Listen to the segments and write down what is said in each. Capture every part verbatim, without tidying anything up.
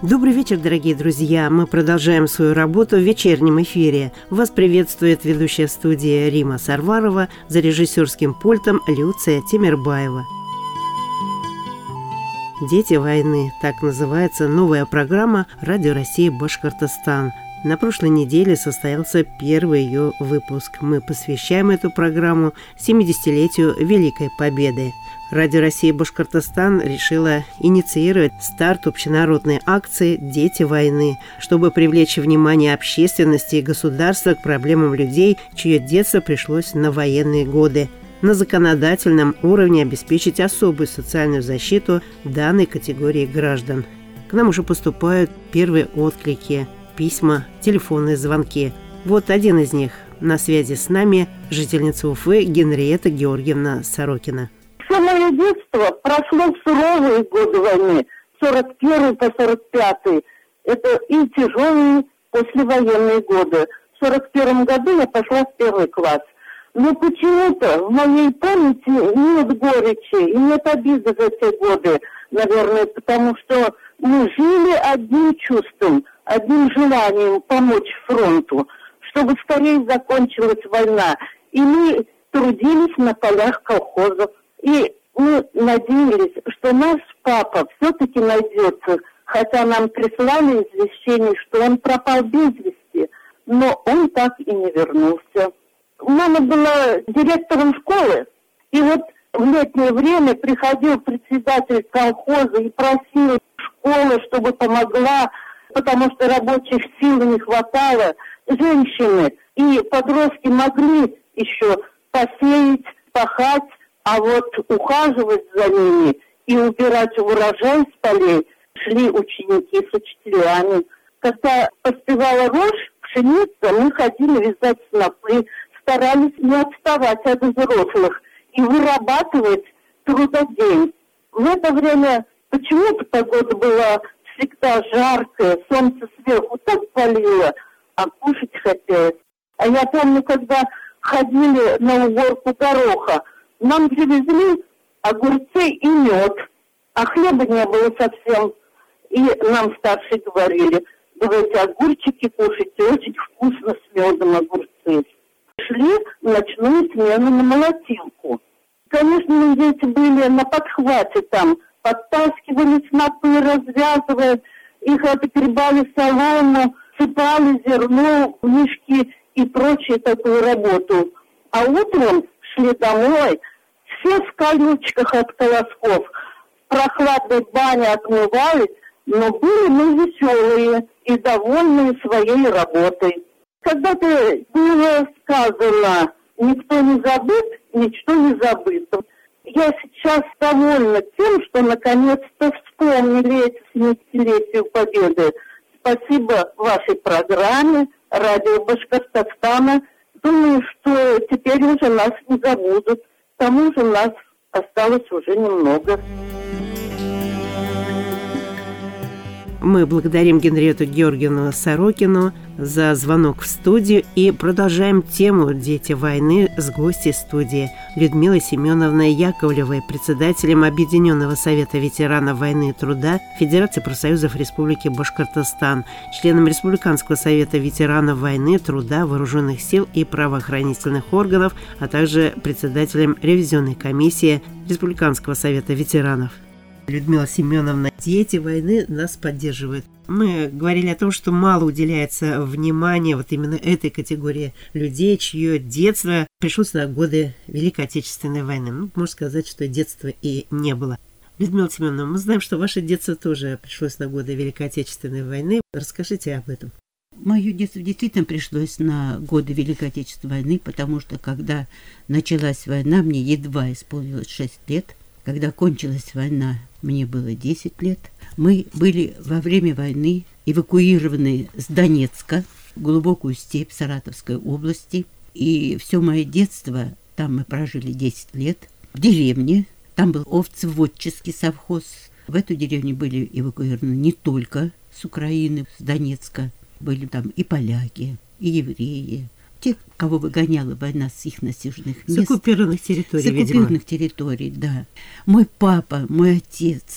Добрый вечер, дорогие друзья! Мы продолжаем свою работу в вечернем эфире. Вас приветствует ведущая студии Рима Сарварова, за режиссерским пультом Люция Тимирбаева. «Дети войны» – так называется новая программа «Радио России Башкортостан». На прошлой неделе состоялся первый ее выпуск. Мы посвящаем эту программу семидесятилетию Великой Победы. Радио России Башкортостан решила инициировать старт общенародной акции «Дети войны», чтобы привлечь внимание общественности и государства к проблемам людей, чье детство пришлось на военные годы. На законодательном уровне обеспечить особую социальную защиту данной категории граждан. К нам уже поступают первые отклики, письма, телефонные звонки. Вот один из них. На связи с нами жительница Уфы Генриетта Георгиевна Сорокина. Все мое детство прошло в суровые годы войны, сорок первый по сорок пятый. Это и тяжелые послевоенные годы. В сорок первом году я пошла в первый класс. Но почему-то в моей памяти нет горечи и нет обиды за те годы, наверное, потому что мы жили одним чувством, одним желанием помочь фронту, чтобы скорее закончилась война. И мы трудились на полях колхозов. И мы надеялись, что наш папа все-таки найдется, хотя нам прислали извещение, что он пропал без вести, но он так и не вернулся. Мама была директором школы, и вот в летнее время приходил председатель колхоза и просил школы, чтобы помогла, потому что рабочих сил не хватало. Женщины и подростки могли еще посеять, пахать, а вот ухаживать за ними и убирать урожай с полей шли ученики с учителями. Когда поспевала рожь, пшеница, мы ходили вязать снопы, старались не отставать от взрослых и вырабатывать трудодень. В это время почему-то погода была всегда жаркая, солнце сверху так палило, а кушать хотелось. А я помню, когда ходили на уборку гороха, нам привезли огурцы и мед, а хлеба не было совсем. И нам старшие говорили: давайте огурчики кушайте, очень вкусно с медом огурцы. Шли в ночную смену на молотилку. Конечно, дети были на подхвате там, подтаскивали снопы, развязывая, их отгребали солому, сыпали зерно в мешки и прочую такую работу. А утром шли домой, все в колючках от колосков, в прохладной бане отмывались, но были мы веселые и довольные своей работой. Когда-то было сказано: никто не забыт, ничто не забыто. Я сейчас довольна тем, что наконец-то вспомнили эти семидесятилетию Победы. Спасибо вашей программе, радио Башкортостана. Думаю, что теперь уже нас не забудут. К тому же нас осталось уже немного. Мы благодарим Генриетту Георгиевну Сорокину за звонок в студию и продолжаем тему «Дети войны» с гостьей студии Людмилой Семеновной Яковлевой, председателем Объединенного совета ветеранов войны и труда Федерации профсоюзов Республики Башкортостан, членом Республиканского совета ветеранов войны, труда, вооруженных сил и правоохранительных органов, а также председателем ревизионной комиссии Республиканского совета ветеранов. Людмила Семеновна, дети войны нас поддерживают. Мы говорили о том, что мало уделяется внимания вот именно этой категории людей, чье детство пришлось на годы Великой Отечественной войны. Ну, можно сказать, что детства и не было. Людмила Семеновна, мы знаем, что ваше детство тоже пришлось на годы Великой Отечественной войны. Расскажите об этом. Мое детство действительно пришлось на годы Великой Отечественной войны, потому что когда началась война, мне едва исполнилось шесть лет. Когда кончилась война, мне было десять лет. Мы были во время войны эвакуированы с Донецка в глубокую степь Саратовской области. И все мое детство, там мы прожили десять лет, в деревне. Там был овцеводческий совхоз. В эту деревню были эвакуированы не только с Украины, с Донецка. Были там и поляки, и евреи. Те, кого выгоняла война с их насиженных мест. С оккупированных территорий, С оккупированных территорий, да. Мой папа, мой отец,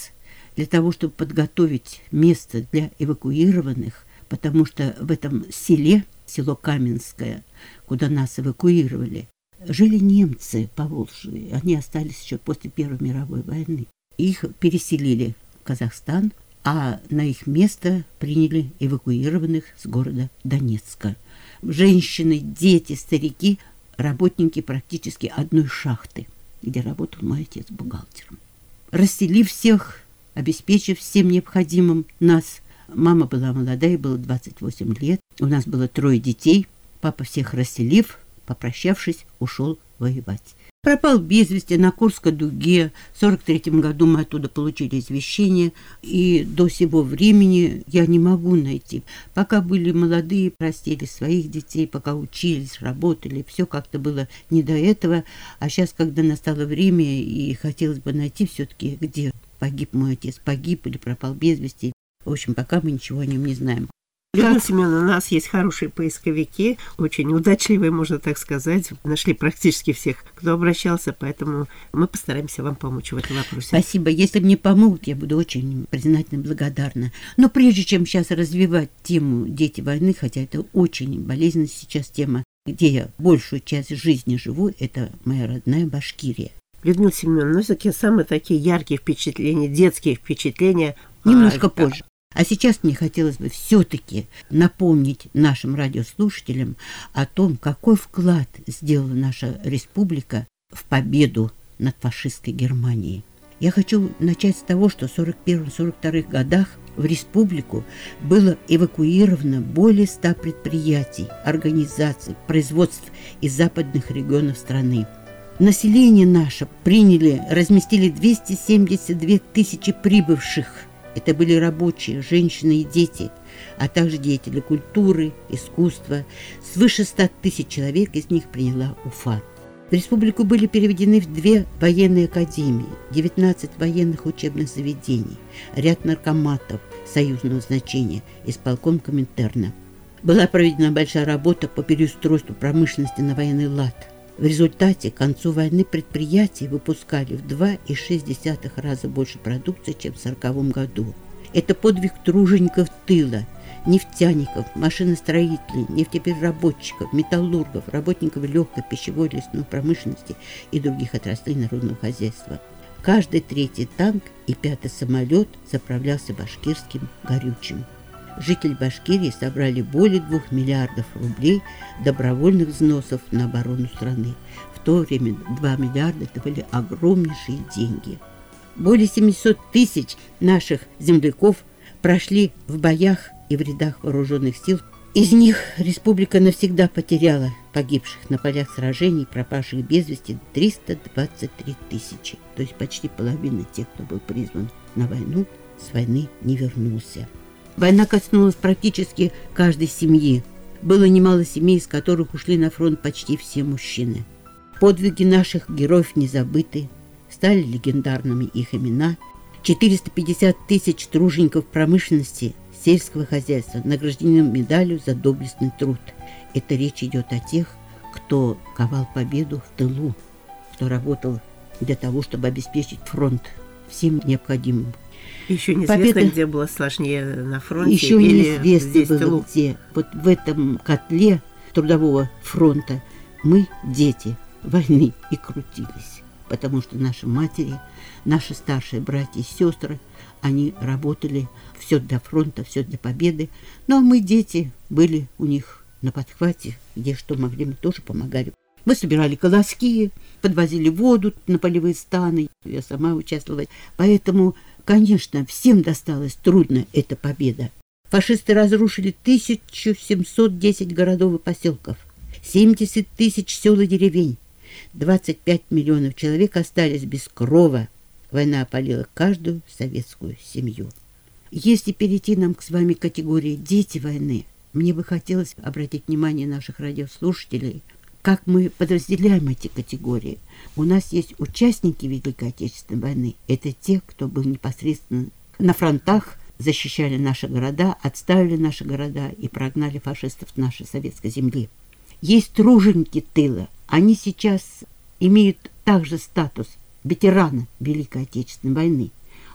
для того, чтобы подготовить место для эвакуированных, потому что в этом селе, село Каменское, куда нас эвакуировали, жили немцы поволжские. Они остались еще после Первой мировой войны. Их переселили в Казахстан, а на их место приняли эвакуированных с города Донецка. Женщины, дети, старики, работники практически одной шахты, где работал мой отец бухгалтером. Расселив всех, обеспечив всем необходимым нас. Мама была молодая, было двадцать восемь лет. У нас было трое детей. Папа всех расселив, попрощавшись, ушел воевать. Пропал без вести на Курской дуге. В сорок третьем году мы оттуда получили извещение. И до сего времени я не могу найти. Пока были молодые, растили своих детей, пока учились, работали. Все как-то было не до этого. А сейчас, когда настало время, и хотелось бы найти все-таки, где погиб мой отец, погиб или пропал без вести. В общем, пока мы ничего о нем не знаем. Людмила Семеновна, у нас есть хорошие поисковики, очень удачливые, можно так сказать. Нашли практически всех, кто обращался, поэтому мы постараемся вам помочь в этом вопросе. Спасибо. Если мне помогут, я буду очень признательна, благодарна. Но прежде чем сейчас развивать тему «Дети войны», хотя это очень болезненная сейчас тема, где я большую часть жизни живу, это моя родная Башкирия. Людмила Семеновна, ну, все-таки самые такие яркие впечатления, детские впечатления. Немножко а, позже. А сейчас мне хотелось бы все-таки напомнить нашим радиослушателям о том, какой вклад сделала наша республика в победу над фашистской Германией. Я хочу начать с того, что в сорок первом — сорок втором годах в республику было эвакуировано более ста предприятий, организаций, производств из западных регионов страны. Население наше приняли, разместили двести семьдесят две тысячи прибывших. Это были рабочие, женщины и дети, а также деятели культуры, искусства. Свыше ста тысяч человек из них приняла Уфа. В республику были переведены в две военные академии, девятнадцать военных учебных заведений, ряд наркоматов союзного значения, исполком Коминтерна. Была проведена большая работа по переустройству промышленности на военный лад. В результате к концу войны предприятия выпускали в два и шесть десятых раза больше продукции, чем в сороковом году. Это подвиг тружеников тыла, нефтяников, машиностроителей, нефтепереработчиков, металлургов, работников легкой, пищевой, лесной промышленности и других отраслей народного хозяйства. Каждый третий танк и пятый самолет заправлялся башкирским горючим. Жители Башкирии собрали более двух миллиардов рублей добровольных взносов на оборону страны. В то время два миллиарда – это были огромнейшие деньги. Более семисот тысяч наших земляков прошли в боях и в рядах вооруженных сил. Из них республика навсегда потеряла погибших на полях сражений, пропавших без вести триста двадцать три тысячи. То есть почти половина тех, кто был призван на войну, с войны не вернулся. Война коснулась практически каждой семьи. Было немало семей, из которых ушли на фронт почти все мужчины. Подвиги наших героев не забыты, стали легендарными их имена. четыреста пятьдесят тысяч тружеников промышленности, сельского хозяйства награждены медалью за доблестный труд. Это речь идет о тех, кто ковал победу в тылу, кто работал для того, чтобы обеспечить фронт всем необходимым. Еще неизвестно, Победа... где было сложнее, на фронте Еще или неизвестно здесь, было, тылу. где. Вот в этом котле трудового фронта мы, дети войны, и крутились. Потому что наши матери, наши старшие братья и сестры, они работали все для фронта, все для победы. Ну, а мы, дети, были у них на подхвате, где что могли, мы тоже помогали. Мы собирали колоски, подвозили воду на полевые станы. Я сама участвовала. Поэтому, конечно, всем досталась трудно эта победа. Фашисты разрушили тысячу семьсот десять городов и поселков, семьдесят тысяч сел и деревень. двадцать пять миллионов человек остались без крова. Война опалила каждую советскую семью. Если перейти нам с вами к категории «Дети войны», мне бы хотелось обратить внимание наших радиослушателей, как мы подразделяем эти категории. У нас есть участники Великой Отечественной войны. Это те, кто был непосредственно на фронтах, защищали наши города, отставили наши города и прогнали фашистов с нашей советской земли. Есть труженики тыла. Они сейчас имеют также статус ветерана Великой Отечественной войны.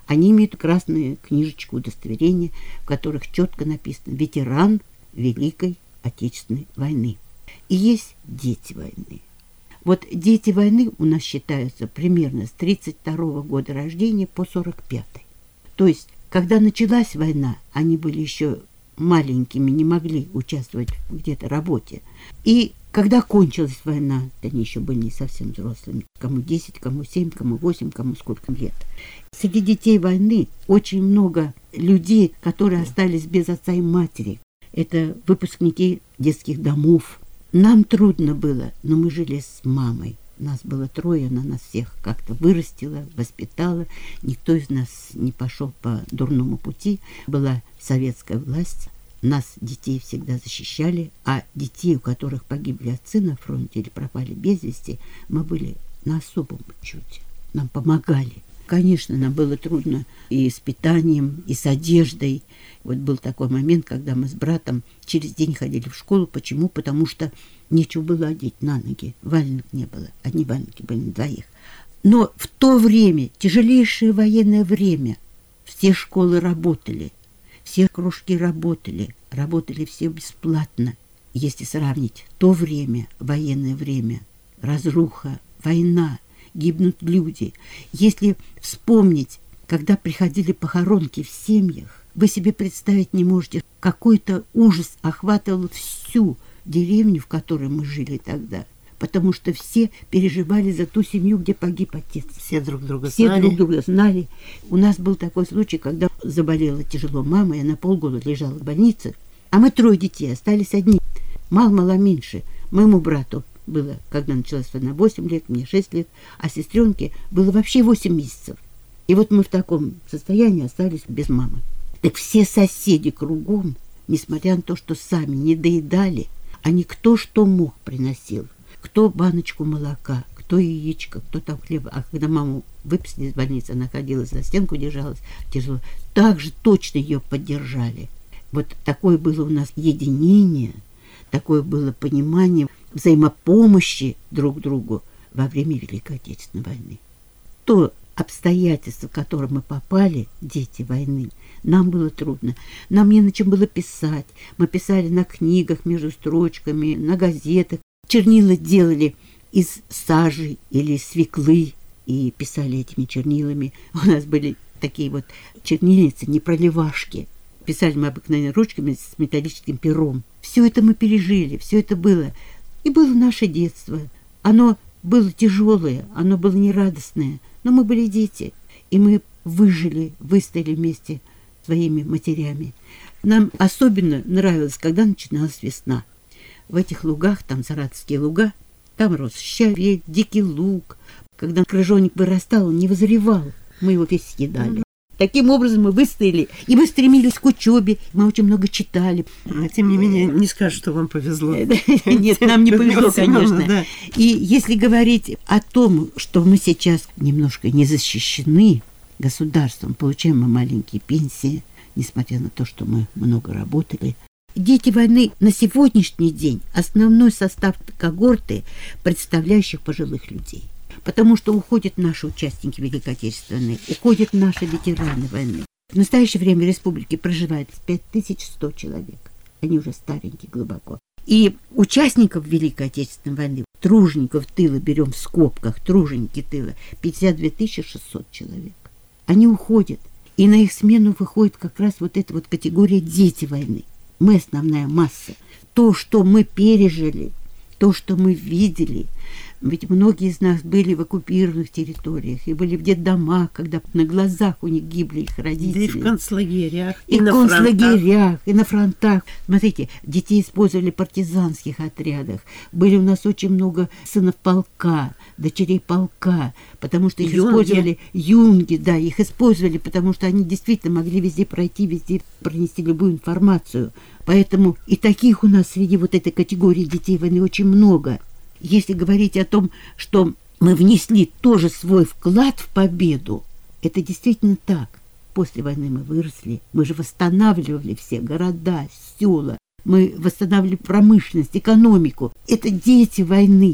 Они имеют красную книжечку удостоверения, в которых четко написано «Ветеран Великой Отечественной войны». И есть дети войны. Вот дети войны у нас считаются примерно с тридцать второго года рождения по сорок пятый. То есть, когда началась война, они были еще маленькими, не могли участвовать в где-то работе. И когда кончилась война, они еще были не совсем взрослыми. Кому десять, кому семь, кому восемь, кому сколько лет. Среди детей войны очень много людей, которые остались без отца и матери. Это выпускники детских домов. Нам трудно было, но мы жили с мамой. Нас было трое, она нас всех как-то вырастила, воспитала. Никто из нас не пошел по дурному пути. Была советская власть. Нас, детей, всегда защищали. А детей, у которых погибли отцы на фронте или пропали без вести, мы были на особом учете. Нам помогали. Конечно, нам было трудно и с питанием, и с одеждой. Вот был такой момент, когда мы с братом через день ходили в школу. Почему? Потому что нечего было одеть на ноги. Валенок не было. Одни валенки были на двоих. Но в то время, тяжелейшее военное время, все школы работали, все кружки работали, работали все бесплатно. Если сравнить то время, военное время, разруха, война, гибнут люди. Если вспомнить, когда приходили похоронки в семьях, вы себе представить не можете, какой-то ужас охватывал всю деревню, в которой мы жили тогда. Потому что все переживали за ту семью, где погиб отец. Все друг друга все знали. друг друга знали. У нас был такой случай, когда заболела тяжело мама, и она полгода лежала в больнице. А мы трое детей, остались одни. Мало-мало меньше. Моему брату было, когда началась война, восемь лет, мне шесть лет, а сестренке было вообще восемь месяцев. И вот мы в таком состоянии остались без мамы. Так все соседи кругом, несмотря на то, что сами не доедали, они кто что мог приносил. Кто баночку молока, кто яичко, кто там хлеба. А когда маму выписали из больницы, она ходила за стенку, держалась тяжело. Так же точно ее поддержали. Вот такое было у нас единение, такое было понимание взаимопомощи друг другу во время Великой Отечественной войны. То обстоятельство, в которое мы попали, дети войны, нам было трудно. Нам не на чем было писать. Мы писали на книгах между строчками, на газетах. Чернила делали из сажи или из свеклы и писали этими чернилами. У нас были такие вот чернильницы, не проливашки. Писали мы обыкновенно ручками с металлическим пером. Все это мы пережили, все это было. И было наше детство. Оно было тяжелое, оно было нерадостное, но мы были дети. И мы выжили, выстояли вместе с своими матерями. Нам особенно нравилось, когда начиналась весна. В этих лугах, там саратовские луга, там рос щавель, дикий лук. Когда крыжовник вырастал, он не вызревал, мы его весь съедали. Таким образом мы выстояли, и мы стремились к учебе, мы очень много читали. А тем не менее, не скажешь, что вам повезло. Нет, нам не повезло, конечно. И если говорить о том, что мы сейчас немножко не защищены государством, получаем мы маленькие пенсии, несмотря на то, что мы много работали. Дети войны на сегодняшний день основной состав когорты, представляющих пожилых людей. Потому что уходят наши участники Великой Отечественной войны, уходят наши ветераны войны. В настоящее время в республике проживает пять тысяч сто человек. Они уже старенькие глубоко. И участников Великой Отечественной войны, тружеников тыла, берем в скобках, труженики тыла, пятьдесят две тысячи шестьсот человек. Они уходят. И на их смену выходит как раз вот эта вот категория дети войны. Мы основная масса. То, что мы пережили, то, что мы видели. Ведь многие из нас были в оккупированных территориях и были в детдомах, когда на глазах у них гибли их родители. Да и в концлагерях, и, и на концлагерях, и на фронтах. Смотрите, детей использовали в партизанских отрядах. Были у нас очень много сынов полка, дочерей полка, потому что их юнги. использовали юнги, да, их использовали, потому что они действительно могли везде пройти, везде пронести любую информацию. Поэтому и таких у нас среди вот этой категории детей войны очень много. Если говорить о том, что мы внесли тоже свой вклад в победу, это действительно так. После войны мы выросли, мы же восстанавливали все города, села, мы восстанавливали промышленность, экономику. Это дети войны.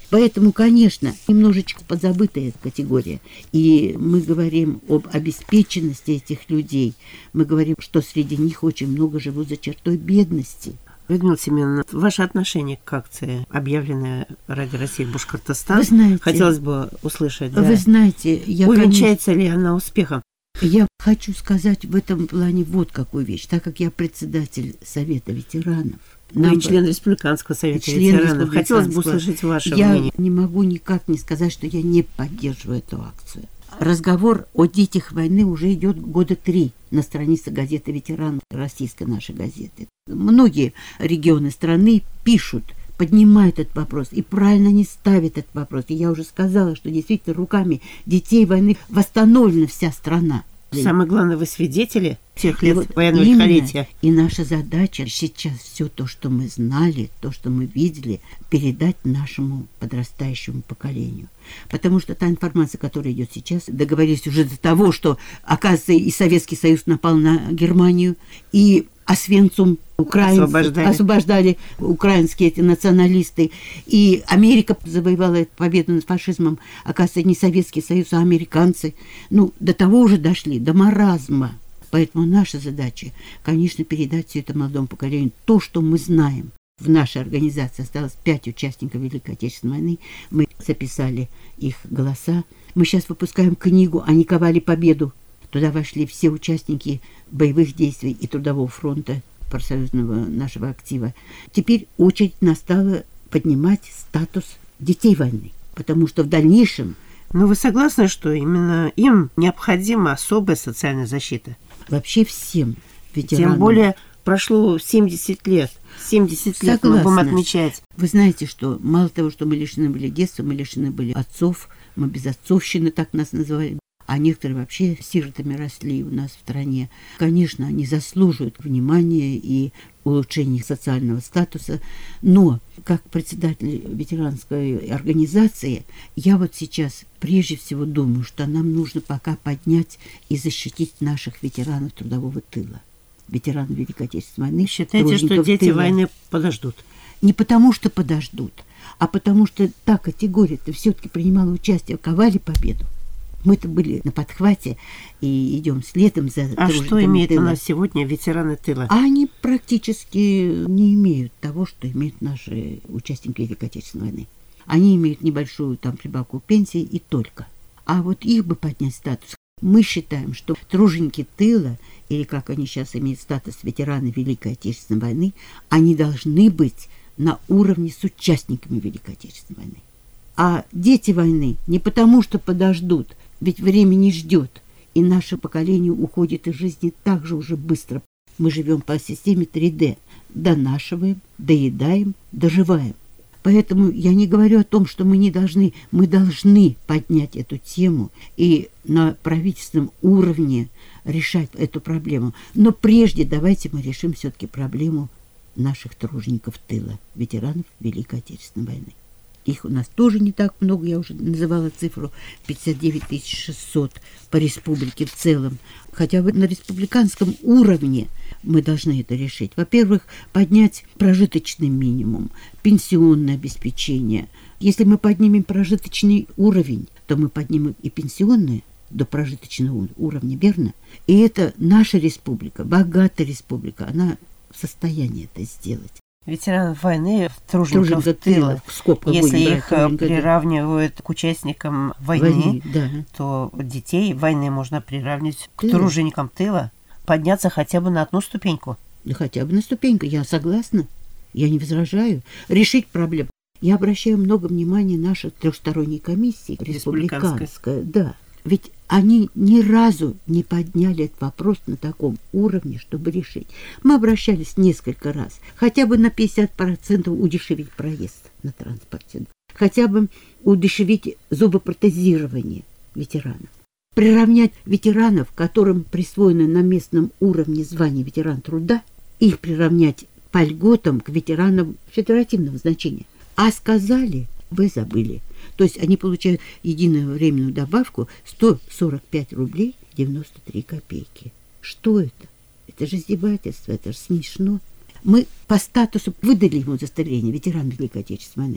Поэтому, конечно, немножечко подзабытая эта категория. И мы говорим об обеспеченности этих людей. Мы говорим, что среди них очень много живут за чертой бедности. Людмила Семеновна, ваше отношение к акции, объявленной Радио России Башкортостан, вы знаете, хотелось бы услышать. Да. Вы знаете, я, увенчается конечно, ли она успехом? Я хочу сказать в этом плане вот какую вещь. Так как я председатель Совета ветеранов, ну и член Республиканского совета ветеранов, хотелось бы услышать ваше я мнение. Я не могу никак не сказать, что я не поддерживаю эту акцию. Разговор о детях войны уже идет года три на странице газеты «Ветеранов», российской нашей газеты. Многие регионы страны пишут, поднимают этот вопрос и правильно не ставят этот вопрос. И я уже сказала, что действительно руками детей войны восстановлена вся страна. Самое главное, вы свидетели всех лет вот военного лихолетия. И наша задача сейчас все то, что мы знали, то, что мы видели, передать нашему подрастающему поколению. Потому что та информация, которая идет сейчас, договорились уже до того, что, оказывается, и Советский Союз напал на Германию, и Освенцум украинцы освобождали. освобождали украинские эти националисты, и Америка завоевала эту победу над фашизмом. Оказывается, не Советский Союз, а американцы. Ну, до того уже дошли, до маразма. Поэтому наша задача, конечно, передать все это молодому поколению, то, что мы знаем. В нашей организации осталось пять участников Великой Отечественной войны. Мы записали их голоса. Мы сейчас выпускаем книгу «Они ковали победу». Туда вошли все участники боевых действий и Трудового фронта, профсоюзного нашего актива. Теперь очередь настала поднимать статус детей войны, потому что в дальнейшем... Но вы согласны, что именно им необходима особая социальная защита? Вообще всем ветеранам. Тем более прошло семьдесят лет. семьдесят лет мы будем отмечать. Вы знаете, что мало того, что мы лишены были детства, мы лишены были отцов, мы безотцовщины, так нас называли. А некоторые вообще сиротами росли у нас в стране. Конечно, они заслуживают внимания и улучшения их социального статуса. Но, как председатель ветеранской организации, я вот сейчас прежде всего думаю, что нам нужно пока поднять и защитить наших ветеранов трудового тыла. Ветеранов Великой Отечественной войны. Считаете, что дети тыла. войны подождут? Не потому, что подождут, а потому, что та категория-то все-таки принимала участие, ковали победу. Мы-то были на подхвате и идем следом за... А что имеет тыла. У нас сегодня ветераны тыла? А они практически не имеют того, что имеют наши участники Великой Отечественной войны. Они имеют небольшую там прибавку пенсии и только. А вот их бы поднять статус. Мы считаем, что труженики тыла, или как они сейчас имеют статус ветераны Великой Отечественной войны, они должны быть на уровне с участниками Великой Отечественной войны. А дети войны не потому, что подождут, ведь время не ждет, и наше поколение уходит из жизни так же уже быстро. Мы живем по системе три дэ. Донашиваем, доедаем, доживаем. Поэтому я не говорю о том, что мы не должны, мы должны поднять эту тему и на правительственном уровне решать эту проблему. Но прежде давайте мы решим все-таки проблему наших тружеников тыла, ветеранов Великой Отечественной войны. Их у нас тоже не так много, я уже называла цифру пятьдесят девять тысяч шестьсот по республике в целом. Хотя бы на республиканском уровне мы должны это решить. Во-первых, поднять прожиточный минимум, пенсионное обеспечение. Если мы поднимем прожиточный уровень, то мы поднимем и пенсионное до прожиточного уровня, верно? И это наша республика, богатая республика, она в состоянии это сделать. Ветеранов войны, тружеников тыла, если их приравнивают к участникам войны, войны да. то детей войны можно приравнивать к тыла. Труженикам тыла, подняться хотя бы на одну ступеньку. Да хотя бы на ступеньку, я согласна, я не возражаю. Решить проблему. Я обращаю много внимания нашей трехсторонней комиссии, республиканской, да. Ведь они ни разу не подняли этот вопрос на таком уровне, чтобы решить. Мы обращались несколько раз. Хотя бы на пятьдесят процентов удешевить проезд на транспорте. Хотя бы удешевить зубопротезирование ветеранов. Приравнять ветеранов, которым присвоено на местном уровне звание ветеран труда, их приравнять по льготам к ветеранам федеративного значения. А сказали, вы забыли. То есть они получают единую временную добавку сто сорок пять рублей девяносто три копейки. Что это? Это же издевательство, это же смешно. Мы по статусу выдали ему удостоверение ветеран Великой Отечественной войны.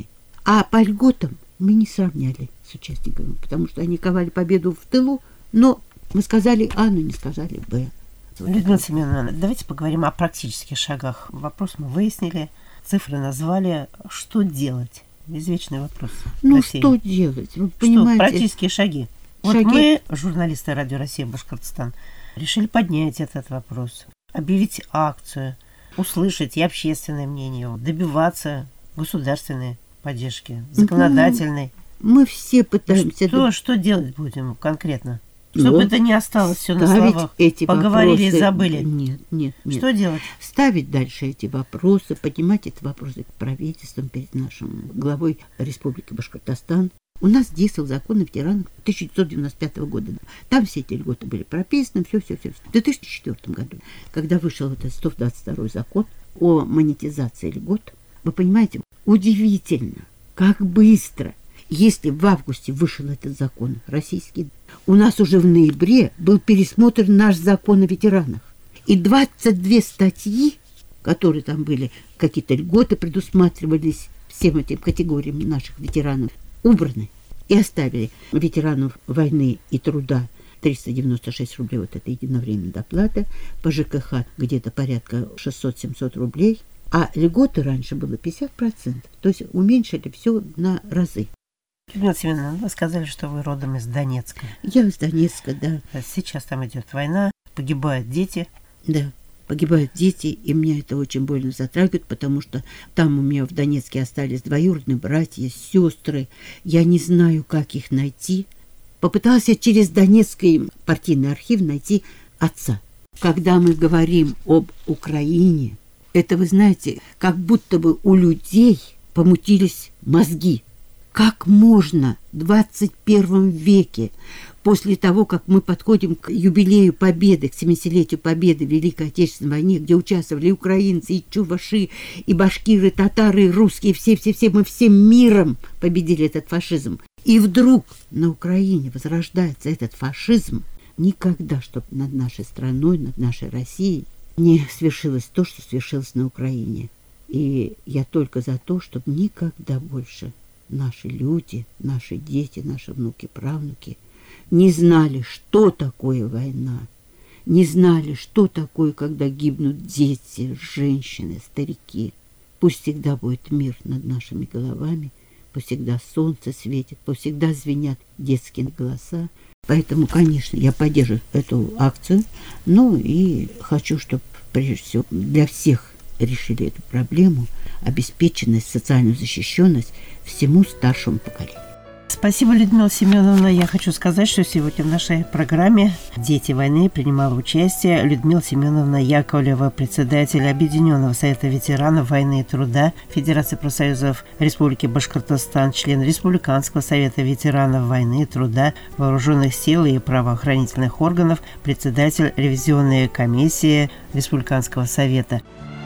А по льготам мы не сравняли с участниками, потому что они ковали победу в тылу, но мы сказали А, но не сказали Б. Людмила Семеновна, давайте поговорим о практических шагах. Вопрос мы выяснили, цифры назвали. Что делать? Извечный вопрос. Ну, что делать? Вы что, понимаете? Практические шаги. шаги. Вот мы, журналисты Радио Россия Башкортостан, решили поднять этот вопрос, объявить акцию, услышать и общественное мнение, добиваться государственной поддержки, законодательной. Мы все пытаемся... Что, что делать будем конкретно? Чтобы Ну, это не осталось все на словах. Эти поговорили вопросы. и забыли. Нет, нет, нет. Что делать? Ставить дальше эти вопросы, поднимать эти вопросы к правительству, перед нашим главой Республики Башкортостан. У нас действовал закон о ветеранах тысяча девятьсот девяносто пятого года. Там все эти льготы были прописаны, все-все-все. В две тысячи четвёртом году, когда вышел этот сто двадцать второй закон о монетизации льгот, вы понимаете, удивительно, как быстро. Если в августе вышел этот закон российский, у нас уже в ноябре был пересмотрен наш закон о ветеранах. И двадцать две статьи, которые там были, какие-то льготы предусматривались всем этим категориям наших ветеранов, убраны. И оставили ветеранов войны и труда триста девяносто шесть рублей, вот это единовременная доплата, по ЖКХ где-то порядка шестьсот-семьсот рублей, а льготы раньше было пятьдесят процентов, то есть уменьшили все на разы. Людмила Семеновна, вы сказали, что вы родом из Донецка. Я из Донецка, да. Сейчас там идет война, погибают дети. Да, погибают дети, и меня это очень больно затрагивает, потому что там у меня в Донецке остались двоюродные братья, сестры. Я не знаю, как их найти. Попыталась я через Донецкий партийный архив найти отца. Когда мы говорим об Украине, это, вы знаете, как будто бы у людей помутились мозги. Как можно в двадцать первом веке, после того, как мы подходим к юбилею Победы, к семидесятилетию Победы в Великой Отечественной войне, где участвовали и украинцы, и чуваши, и башкиры, татары, и русские, все-все-все, мы всем миром победили этот фашизм. И вдруг на Украине возрождается этот фашизм, никогда, чтобы над нашей страной, над нашей Россией не свершилось то, что свершилось на Украине. И я только за то, чтобы никогда больше наши люди, наши дети, наши внуки, правнуки не знали, что такое война, не знали, что такое, когда гибнут дети, женщины, старики. Пусть всегда будет мир над нашими головами, пусть всегда солнце светит, пусть всегда звенят детские голоса. Поэтому, конечно, я поддерживаю эту акцию, ну и хочу, чтобы, прежде всего, для всех решили эту проблему, обеспеченность, социальную защищенность всему старшему поколению. Спасибо, Людмила Семеновна. Я хочу сказать, что сегодня в нашей программе «Дети войны» принимала участие Людмила Семеновна Яковлева, председатель Объединенного совета ветеранов войны и труда Федерации профсоюзов Республики Башкортостан, член Республиканского совета ветеранов войны и труда, вооруженных сил и правоохранительных органов, председатель ревизионной комиссии Республиканского совета.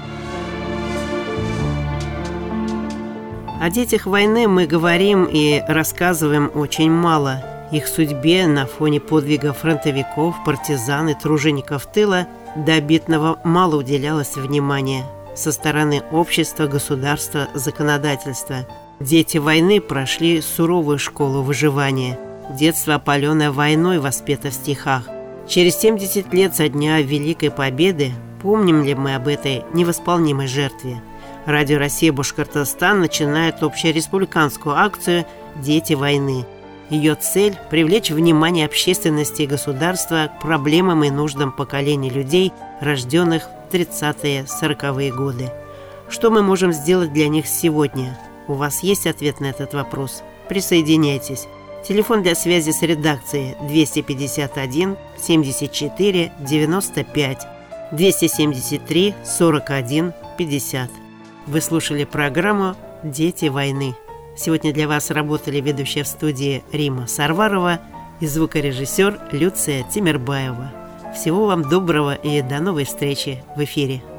О детях войны мы говорим и рассказываем очень мало. Их судьбе на фоне подвига фронтовиков, партизан и тружеников тыла до обидного мало уделялось внимания со стороны общества, государства, законодательства. Дети войны прошли суровую школу выживания. Детство, опаленное войной, воспето в стихах. Через семьдесят лет со дня Великой Победы помним ли мы об этой невосполнимой жертве? Радио Россия Башкортостан начинает общереспубликанскую акцию «Дети войны». Ее цель – привлечь внимание общественности и государства к проблемам и нуждам поколений людей, рожденных в тридцатые-сороковые годы. Что мы можем сделать для них сегодня? У вас есть ответ на этот вопрос? Присоединяйтесь. Телефон для связи с редакцией двести пятьдесят один семьдесят четыре девяносто пять, двести семьдесят три сорок один пятьдесят. Вы слушали программу «Дети войны». Сегодня для вас работали ведущая в студии Рима Сарварова и звукорежиссер Люция Тимирбаева. Всего вам доброго и до новой встречи в эфире.